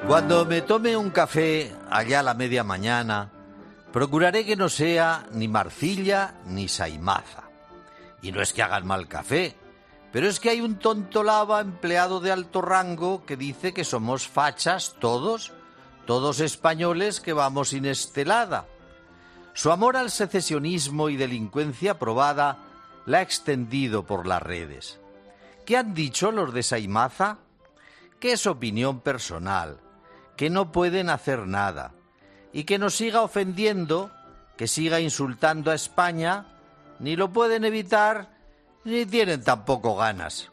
Cuando me tome un café allá a la media mañana, procuraré que no sea ni Marcilla ni Saimaza. Y no es que hagan mal café, pero es que hay un tonto lava empleado de alto rango que dice que somos fachas todos españoles que vamos sin estelada. Su amor al secesionismo y delincuencia probada la ha extendido por las redes. ¿Qué han dicho los de Saimaza? Que es opinión personal, que no pueden hacer nada, y que nos siga ofendiendo, que siga insultando a España, ni lo pueden evitar, ni tienen tampoco ganas.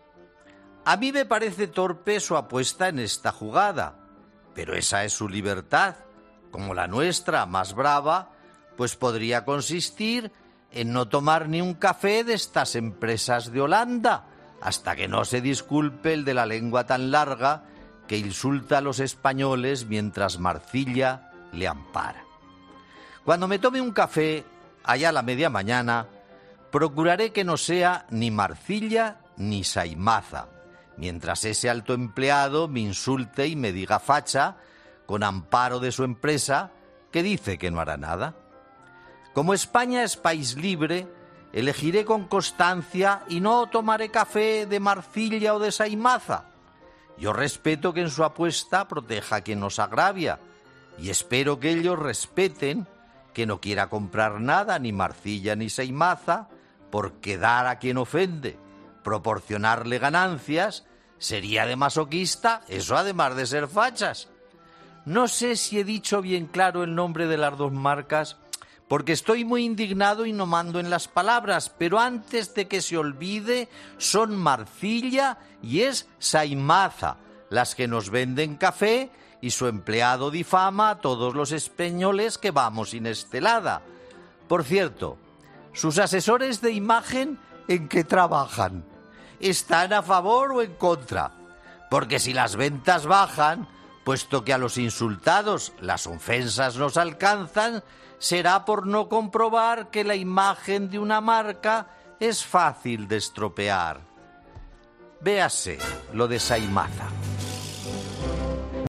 A mí me parece torpe su apuesta en esta jugada, pero esa es su libertad, como la nuestra, más brava, pues podría consistir en no tomar ni un café de estas empresas de Holanda, hasta que no se disculpe el de la lengua tan larga que insulta a los españoles mientras Marcilla le ampara. Cuando me tome un café allá a la media mañana, procuraré que no sea ni Marcilla ni Saimaza, mientras ese alto empleado me insulte y me diga facha, con amparo de su empresa, que dice que no hará nada. Como España es país libre, elegiré con constancia y no tomaré café de Marcilla o de Saimaza. Yo respeto que en su apuesta proteja a quien nos agravia, y espero que ellos respeten que no quiera comprar nada, ni Marcilla ni Saimaza, porque dar a quien ofende, proporcionarle ganancias, sería de masoquista, eso además de ser fachas. No sé si he dicho bien claro el nombre de las dos marcas, porque estoy muy indignado y no mando en las palabras, pero antes de que se olvide, son Marcilla y es Saimaza las que nos venden café y su empleado difama a todos los españoles que vamos sin estelada. Por cierto, sus asesores de imagen, ¿en qué trabajan? ¿Están a favor o en contra? Porque si las ventas bajan, puesto que a los insultados las ofensas nos alcanzan, será por no comprobar que la imagen de una marca es fácil de estropear. Véase lo de Saimaza.